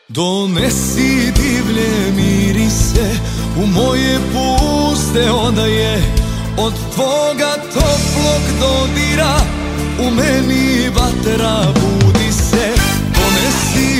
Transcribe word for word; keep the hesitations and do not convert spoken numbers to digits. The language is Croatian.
Donesi divlje mirise u moje puste odaje, od tvoga toplog dodira u meni vatra budi se. Donesi